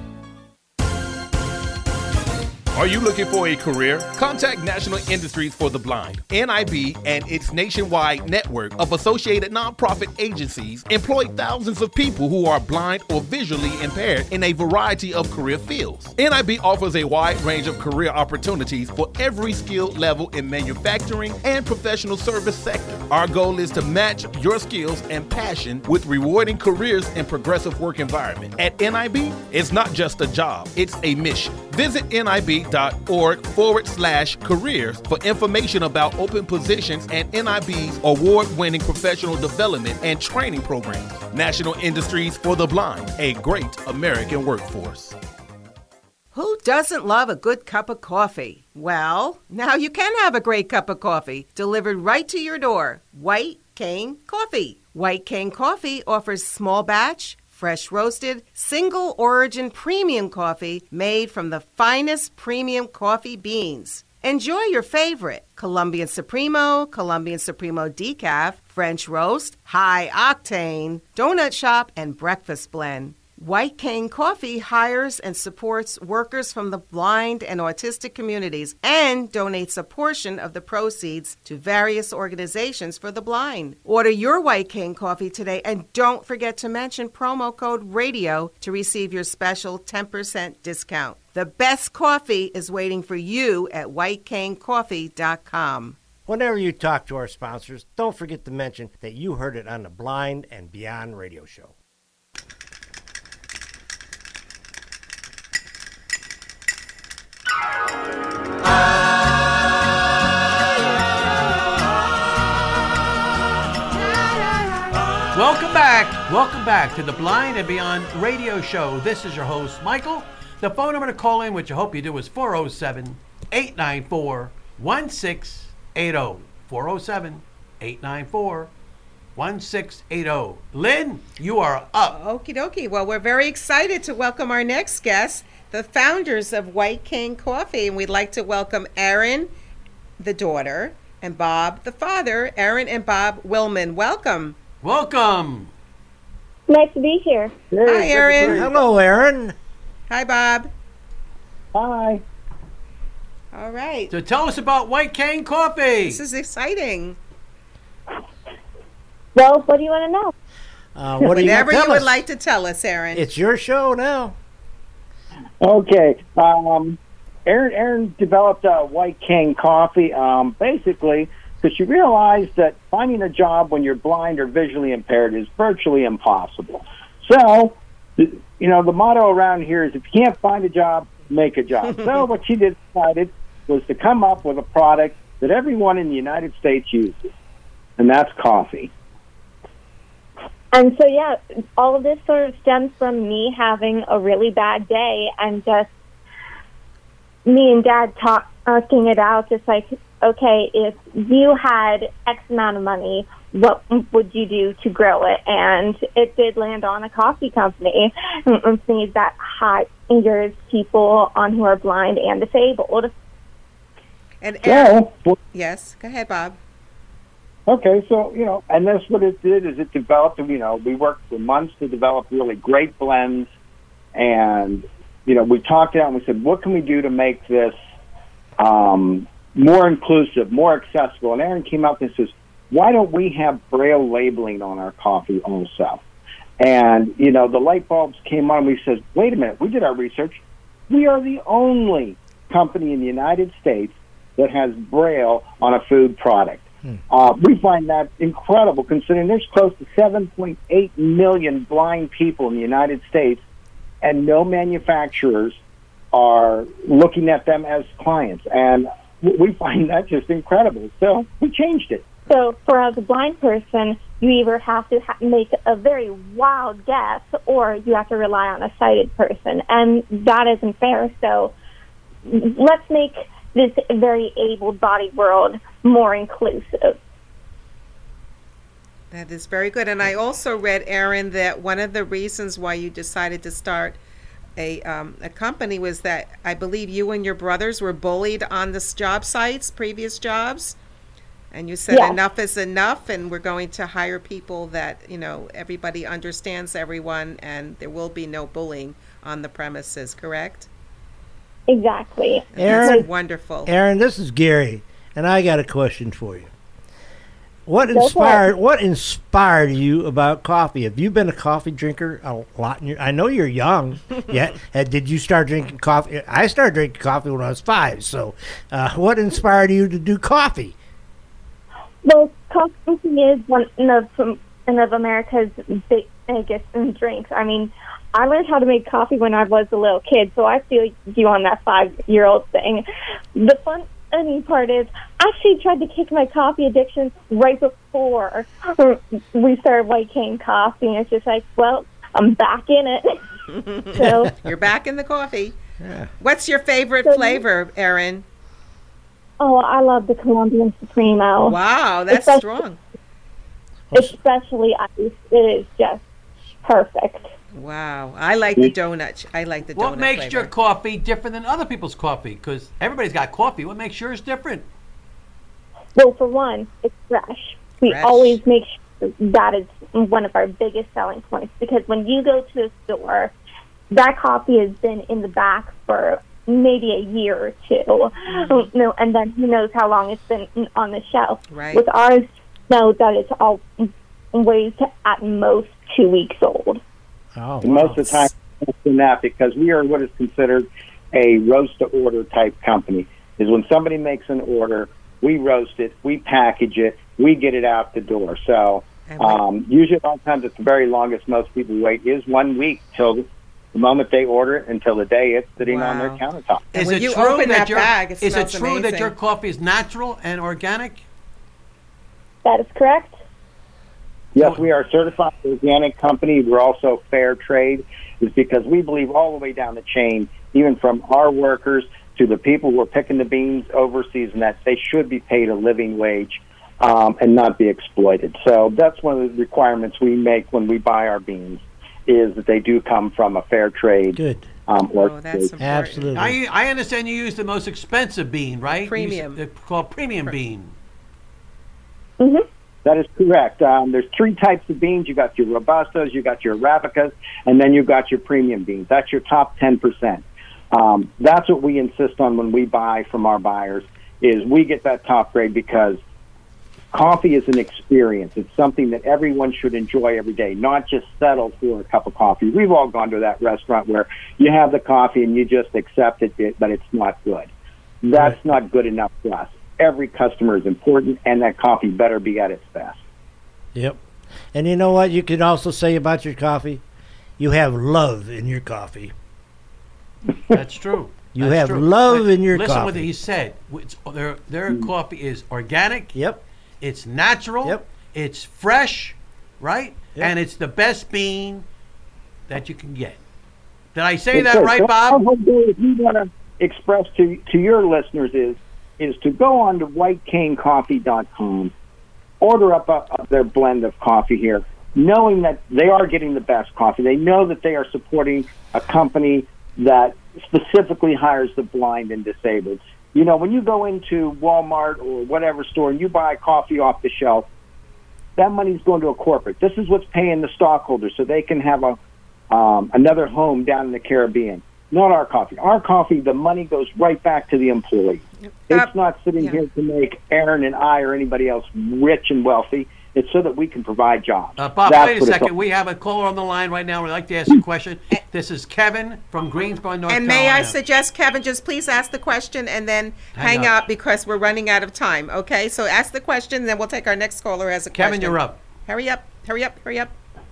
Are you looking for a career? Contact National Industries for the Blind. NIB and its nationwide network of associated nonprofit agencies employ thousands of people who are blind or visually impaired in a variety of career fields. NIB offers a wide range of career opportunities for every skill level in manufacturing and professional service sector. Our goal is to match your skills and passion with rewarding careers and progressive work environment. At NIB, it's not just a job, it's a mission. Visit NIB.org/careers for information about open positions and NIB's award-winning professional development and training programs. National Industries for the Blind, a great American workforce. Who doesn't love a good cup of coffee? Well, now you can have a great cup of coffee delivered right to your door. White Cane Coffee. White Cane Coffee offers small batch, fresh roasted, single origin premium coffee made from the finest premium coffee beans. Enjoy your favorite Colombian Supremo Decaf, French Roast, High Octane, Donut Shop, and Breakfast Blend. White Cane Coffee hires and supports workers from the blind and autistic communities and donates a portion of the proceeds to various organizations for the blind. Order your White Cane Coffee today and don't forget to mention promo code RADIO to receive your special 10% discount. The best coffee is waiting for you at whitecanecoffee.com. Whenever you talk to our sponsors, don't forget to mention that you heard it on the Blind and Beyond radio show. Welcome back to the Blind and Beyond radio show. This is your host, Michael. The phone number to call in, which I hope you do, is 407-894-1680. 407-894-1680. Lynn, you are up. Okie dokie. Well, we're very excited to welcome our next guest, the founders of White Cane Coffee. And we'd like to welcome Erin, the daughter, and Bob, the father. Erin and Bob Willman. Welcome. Welcome. Nice to be here. Hi, Erin. Hello, Erin. Hi, Bob. Hi. All right. So tell us about White Cane Coffee. This is exciting. Well, what do you want to know? Whatever you would like to tell us, Erin. It's your show now. Okay. Erin developed White Cane Coffee basically because she realized that finding a job when you're blind or visually impaired is virtually impossible. So, the motto around here is if you can't find a job, make a job. So what she decided was to come up with a product that everyone in the United States uses, and that's coffee. And so, yeah, all of this sort of stems from me having a really bad day and just me and Dad talking it out, just like, okay, if you had X amount of money, what would you do to grow it? And it did land on a coffee company and things that hires people on who are blind and disabled. And Erin, yes, go ahead, Bob. Okay, so, and that's what it did is it developed, we worked for months to develop really great blends, and, we talked out and we said, what can we do to make this more inclusive, more accessible? And Erin came up and says, why don't we have Braille labeling on our coffee also? And, the light bulbs came on and we said, wait a minute, we did our research. We are the only company in the United States that has Braille on a food product. We find that incredible considering there's close to 7.8 million blind people in the United States and no manufacturers are looking at them as clients. And we find that just incredible. So we changed it. So for as a blind person, you either have to make a very wild guess or you have to rely on a sighted person. And that isn't fair. So let's make this very able-bodied world more inclusive. That is very good. And I also read, Erin, that one of the reasons why you decided to start a company was that I believe you and your brothers were bullied on the job sites, previous jobs. And you said enough is enough, and we're going to hire people that, everybody understands everyone, and there will be no bullying on the premises, correct? Exactly. Erin, that's wonderful. Erin, this is Gary, and I got a question for you. What inspired you about coffee? Have you been a coffee drinker a lot? I know you're young. Yeah. Did you start drinking coffee? I started drinking coffee when I was 5. So, what inspired you to do coffee? Well, coffee is one of America's biggest drinks. I mean, I learned how to make coffee when I was a little kid, so I feel you on that 5-year-old thing. The funny part is, I actually tried to kick my coffee addiction right before we started White Cane Coffee, and it's just like, well, I'm back in it. So you're back in the coffee. Yeah. What's your favorite flavor, Erin? Oh, I love the Colombian Supremo. Wow, that's strong. Especially ice. It is just perfect. Wow, I like the donut. What makes flavor. your coffee different than other people's coffee? Because everybody's got coffee. What makes yours different? Well, for one, it's fresh. We always make sure that is one of our biggest selling points, because when you go to a store, that coffee has been in the back for maybe a year or two, and then who knows how long it's been on the shelf. Right. With ours, know that it's always at most 2 weeks old. Oh, wow. Most of the time, less than that, because we are what is considered a roast-to-order type company. Is when somebody makes an order, we roast it, we package it, we get it out the door. So usually a lot of times it's the very longest most people wait is 1 week till the moment they order it until the day it's sitting on their countertop. Is it true that your coffee is natural and organic? That is correct. Yes, we are a certified organic company. We're also fair trade, is because we believe all the way down the chain, even from our workers to the people who are picking the beans overseas, and that they should be paid a living wage and not be exploited. So that's one of the requirements we make when we buy our beans, is that they do come from a fair trade. Good. Absolutely. I understand you use the most expensive bean, right? Premium. It's called premium bean. Mm-hmm. That is correct. There's 3 types of beans. You got your Robustas, you got your Arabicas, and then you got your premium beans. That's your top 10%. That's what we insist on when we buy from our buyers, is we get that top grade, because coffee is an experience. It's something that everyone should enjoy every day, not just settle for a cup of coffee. We've all gone to that restaurant where you have the coffee and you just accept it, but it's not good. That's not good enough for us. Every customer is important, and that coffee better be at its best. Yep. And you know what you can also say about your coffee? You have love in your coffee. That's true. You have love in your listen coffee. what he said. Their coffee is organic. Yep. It's natural. Yep. It's fresh, right? Yep. And it's the best bean that you can get. Did I say that right, Bob? What we want to express to your listeners is to go on to whitecanecoffee.com, order up their blend of coffee here, knowing that they are getting the best coffee. They know that they are supporting a company that specifically hires the blind and disabled. You know, when you go into Walmart or whatever store and you buy coffee off the shelf, that money's going to a corporate. This is what's paying the stockholders so they can have another home down in the Caribbean. Not our coffee. Our coffee, the money goes right back to the employee. It's not sitting here to make Aaron and I or anybody else rich and wealthy. It's so that we can provide jobs. Bob, wait a second. We have a caller on the line right now. We'd like to ask a question. This is Kevin from Greensboro, North Carolina. And may I suggest, Kevin, just please ask the question and then hang up because we're running out of time, okay? So ask the question, and then we'll take our next caller as a question. Kevin, you're up. Hurry up, hurry up, hurry up.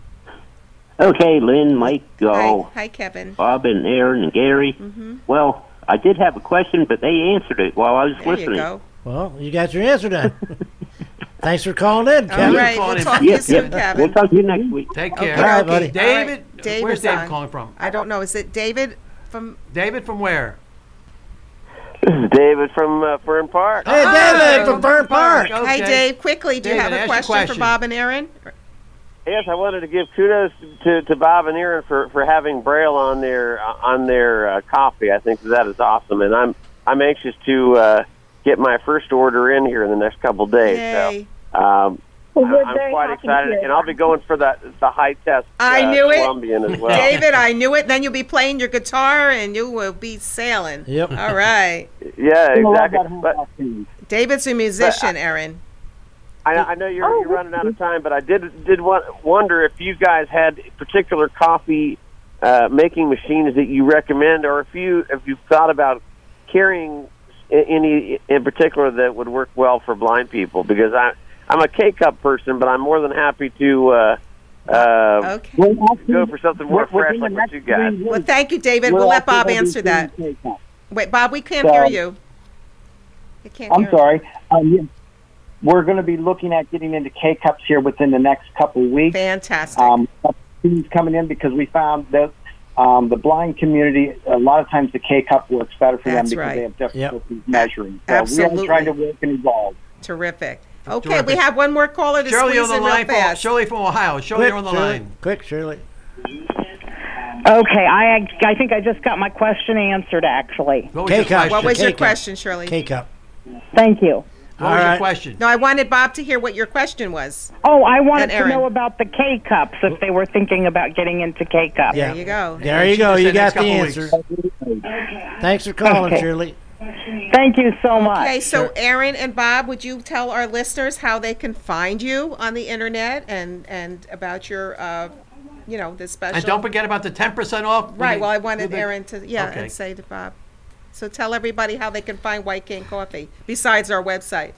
Okay, Lynn, Mike, Hi, Kevin. Bob and Aaron and Gary. Mm-hmm. Well, I did have a question, but they answered it while I was listening. You go. Well, you got your answer done. Thanks for calling in, Kevin. All right, we'll talk to you soon, Kevin. We'll talk to you next week. Take care. All right, buddy. David, All right. where's David on. calling from? I don't know. Is it David from... David from where? This is David from Fern Park. Hey, David from Fern Park. Okay. Hey, Dave, quickly, do you David, have a ask your question for Bob and Aaron? Yes, I wanted to give kudos to Bob and Aaron for having Braille on their coffee. I think that is awesome, and I'm anxious to get my first order in here in the next couple of days. Yay. So I'm quite excited, and I'll be going for the high test. I knew it. Colombian as well. David, I knew it. Then you'll be playing your guitar, and you will be sailing. Yep. All right. Yeah, exactly. But David's a musician, Aaron. I know you're running out of time, but I did wonder if you guys had particular coffee making machines that you recommend, or if you've thought about carrying any in particular that would work well for blind people, because I'm a K-Cup person, but I'm more than happy to go for something more fresh like what you got. Well, thank you, David. We'll let Bob answer that. Wait, Bob, we can't hear you. I'm sorry. We're going to be looking at getting into K-Cups here within the next couple of weeks. Fantastic. Things coming in because we found that the blind community, a lot of times the K-Cup works better for them because they have difficulties measuring. So Absolutely. we are trying to work and evolve. Terrific. Okay, we have one more caller to Shirley squeeze on the in real line. fast. Shirley from Ohio. Shirley, you're on the line. Quick, Shirley. Okay, I think I just got my question answered, actually. What was your question, Shirley? K-Cup. Thank you. What was your question? No, I wanted Bob to hear what your question was. Oh, I wanted And to Aaron. know about the K-Cups, if they were thinking about getting into K-Cups. There you go. There you go. You got the answer. Thanks for calling, Okay. Shirley. Thank you so much. Okay, so Aaron and Bob, would you tell our listeners how they can find you on the internet and about your, the special? And don't forget about the 10% off. Right. Well, I wanted Aaron Aaron to and say to Bob. So tell everybody how they can find White Cane Coffee besides our website.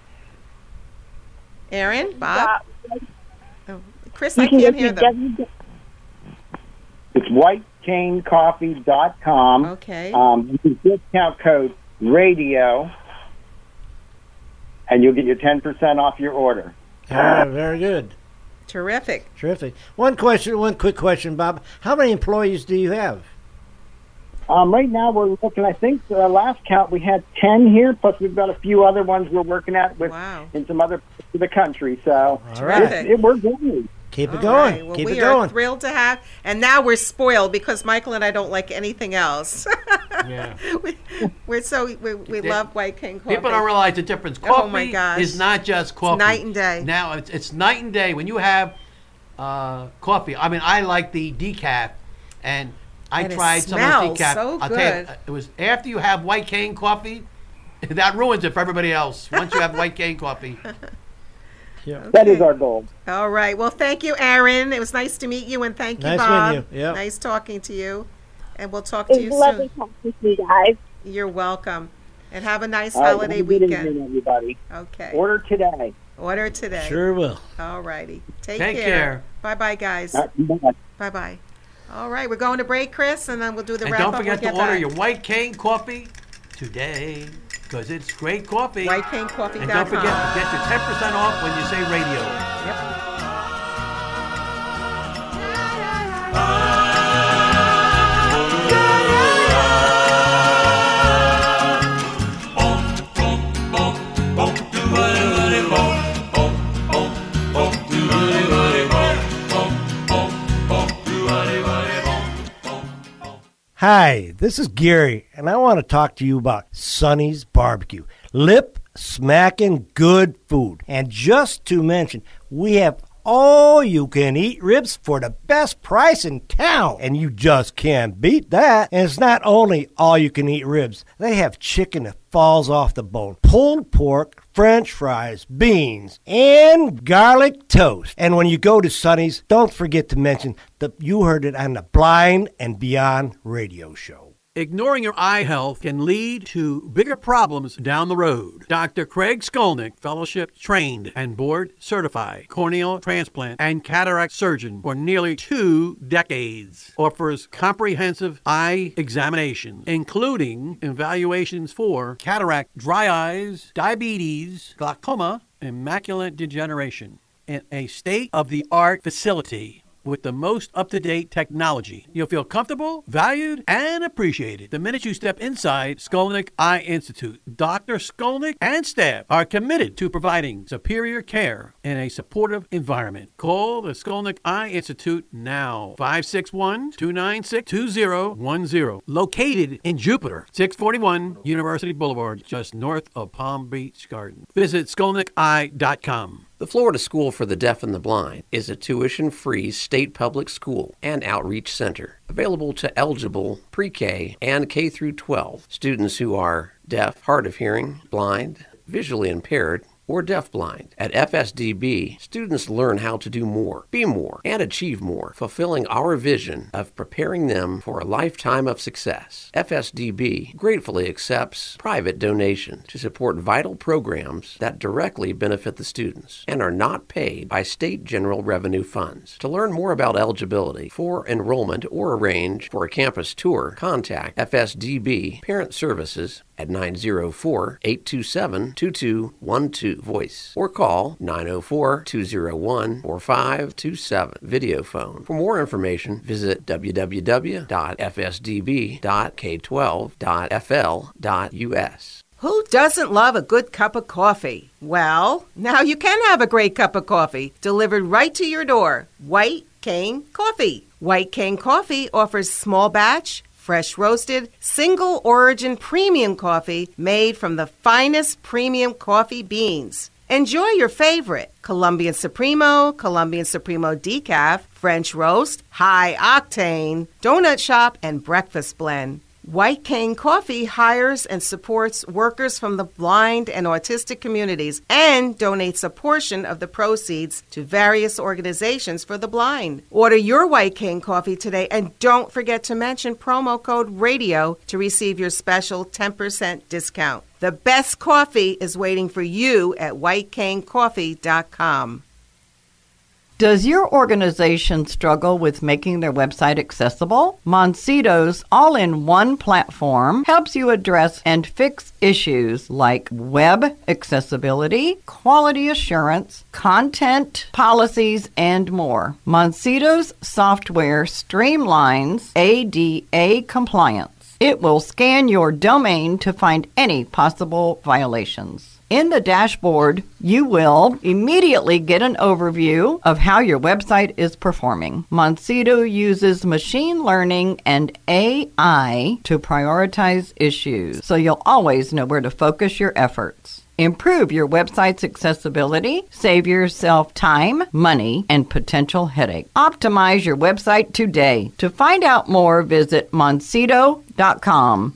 Aaron, Bob? Oh, Chris, I can't hear them. It's whitecanecoffee.com. Okay. Use discount code RADIO, and you'll get your 10% off your order. Very good. Terrific. One quick question, Bob. How many employees do you have? Right now we're looking, I think last count we had 10 here, plus we've got a few other ones we're working at in some other parts of the country. So we're good. Keep it going. Right. Well, Keep it we going. are thrilled to have, and now we're spoiled because Michael and I don't like anything else. Yeah. we love White Cane Coffee. People don't realize the difference. Coffee oh my gosh. is not just coffee. It's night and day. Now it's night and day. When you have coffee, I mean, I like the decaf, and I tried some of the decaf. So I'll good. tell you, it was after you have White Cane Coffee, that ruins it for everybody else. Once you have White Cane Coffee. Yeah. That is our goal. All right. Well, thank you, Aaron. It was nice to meet you, and thank you, Nice Bob. meeting you. Yep. Nice talking to you, and we'll talk to you It's lovely soon. talking to you guys. You're welcome, and have a nice All right, holiday have a good weekend. evening, everybody. Okay. Order today. Order today. Sure will. All righty. Take care. care. Bye-bye, guys. Bye. Bye-bye. All right, we're going to break, Chris, and then we'll do the And wrap-up. don't forget We'll to get order back. your White Cane Coffee today, because it's great coffee. WhiteCaneCoffee.com. And don't forget to get your 10% off when you say radio. Yep. Hi, this is Gary, and I want to talk to you about Sonny's Barbecue. Lip-smacking good food. And just to mention, we have all-you-can-eat ribs for the best price in town. And you just can't beat that. And it's not only all-you-can-eat ribs. They have chicken that falls off the bone, pulled pork, French fries, beans, and garlic toast. And when you go to Sonny's, don't forget to mention that you heard it on the Blind and Beyond radio show. Ignoring your eye health can lead to bigger problems down the road. Dr. Craig Skolnick, fellowship trained and board certified corneal transplant and cataract surgeon for nearly 2 decades, offers comprehensive eye examinations, including evaluations for cataract, dry eyes, diabetes, glaucoma, and macular degeneration in a state-of-the-art facility with the most up-to-date technology. You'll feel comfortable, valued, and appreciated the minute you step inside Skolnick Eye Institute. Dr. Skolnick and staff are committed to providing superior care in a supportive environment. Call the Skolnick Eye Institute now. 561-296-2010. Located in Jupiter, 641 University Boulevard, just north of Palm Beach Gardens. Visit skolnickeye.com. The Florida School for the Deaf and the Blind is a tuition-free state public school and outreach center available to eligible pre-K and K-12 students who are deaf, hard of hearing, blind, visually impaired, or deafblind. At FSDB, students learn how to do more, be more, and achieve more, fulfilling our vision of preparing them for a lifetime of success. FSDB gratefully accepts private donations to support vital programs that directly benefit the students and are not paid by state general revenue funds. To learn more about eligibility for enrollment or arrange for a campus tour, contact FSDB Parent Services at 904-827-2212 voice or call 904-201-4527 video phone. For more information, visit www.fsdb.k12.fl.us. Who doesn't love a good cup of coffee? Well, now you can have a great cup of coffee delivered right to your door. White Cane Coffee. White Cane Coffee offers small batch, fresh roasted, single origin premium coffee made from the finest premium coffee beans. Enjoy your favorite Colombian Supremo Decaf, French Roast, High Octane, Donut Shop, and Breakfast Blend. White Cane Coffee hires and supports workers from the blind and autistic communities and donates a portion of the proceeds to various organizations for the blind. Order your White Cane Coffee today and don't forget to mention promo code RADIO to receive your special 10% discount. The best coffee is waiting for you at whitecanecoffee.com. Does your organization struggle with making their website accessible? Moncito's all-in-one platform helps you address and fix issues like web accessibility, quality assurance, content policies, and more. Moncito's software streamlines ADA compliance. It will scan your domain to find any possible violations. In the dashboard, you will immediately get an overview of how your website is performing. Moncito uses machine learning and AI to prioritize issues, so you'll always know where to focus your efforts. Improve your website's accessibility, save yourself time, money, and potential headache. Optimize your website today. To find out more, visit Moncito.com,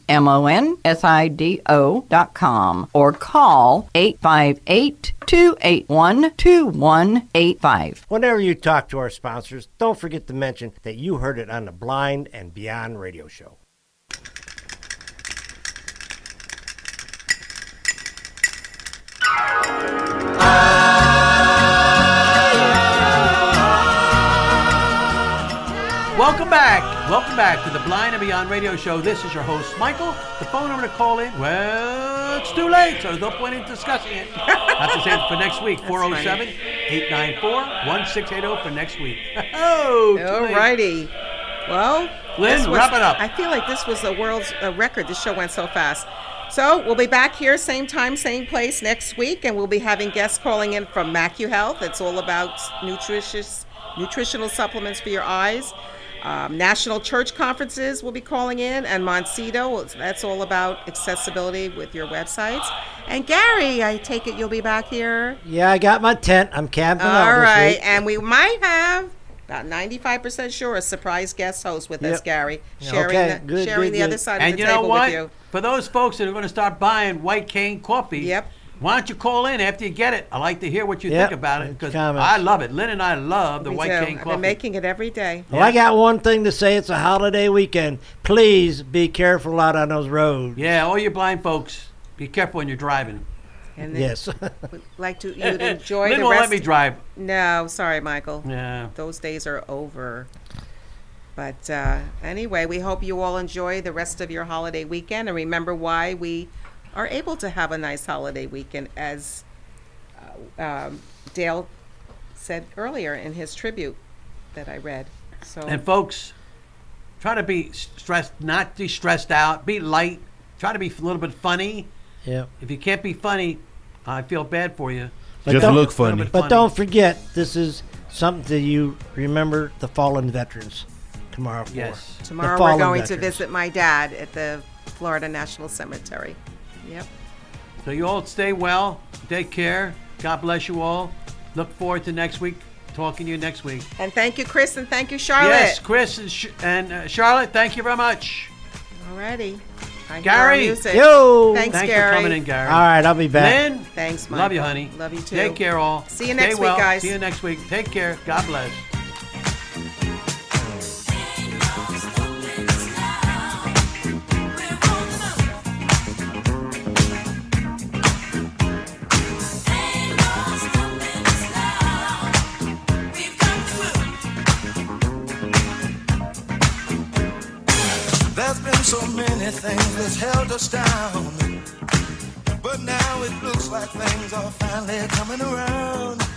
MONSIDO.com, or call 858-281-2185. Whenever you talk to our sponsors, don't forget to mention that you heard it on the Blind and Beyond radio show. Welcome back to the Blind and Beyond radio show. This is your host, Michael. The phone number to call in, well, it's too late, so there's no point in discussing it. I have to say it for next week, 407-894-1680 for next week. Oh, all righty. Well, Lynn, wrap it up. I feel like this was a world's record. This show went so fast. So we'll be back here, same time, same place next week, and we'll be having guests calling in from MacuHealth. It's all about nutritional supplements for your eyes. National church conferences will be calling in, and Moncito, that's all about accessibility with your websites. And Gary, I take it you'll be back here? Yeah, I got my tent. I'm camping out All this right, week. and we might have about 95% sure a surprise guest host with us, Gary, sharing the other side of the table with you. For those folks that are going to start buying White Cane Coffee, why don't you call in after you get it? I like to hear what you think about it, because I love it. Lynn and I love the White Cane Coffee. I've been making it every day. Well, I got one thing to say. It's a holiday weekend. Please be careful out on those roads. Yeah, all you blind folks, be careful when you're driving. And yes. Would like to you'd enjoy Lynn the won't rest. let me drive. No, sorry, Michael. Yeah. Those days are over. But anyway, we hope you all enjoy the rest of your holiday weekend, and remember why we are able to have a nice holiday weekend, as Dale said earlier in his tribute that I read. So. And folks, try to be stressed, not be stressed out. Be light. Try to be a little bit funny. Yeah. If you can't be funny, I feel bad for you. Just look funny. But don't forget, this is something that you remember the fallen veterans tomorrow for. Yes. Tomorrow we're going to visit my dad at the Florida National Cemetery. Yep. So you all stay well. Take care. God bless you all. Look forward to next week. Talking to you next week. And thank you, Chris, and thank you, Charlotte. Yes, Chris and Charlotte, thank you very much. Alrighty. Gary. Yo. Thanks, Thanks Gary. for coming in, Gary. All right, I'll be back. Lynn. Thanks, Michael. Love you, honey. Love you, too. Take care, all. See you Stay next well. week, guys. See you next week. Take care. God bless. There's been so many things that's held us down, but now it looks like things are finally coming around.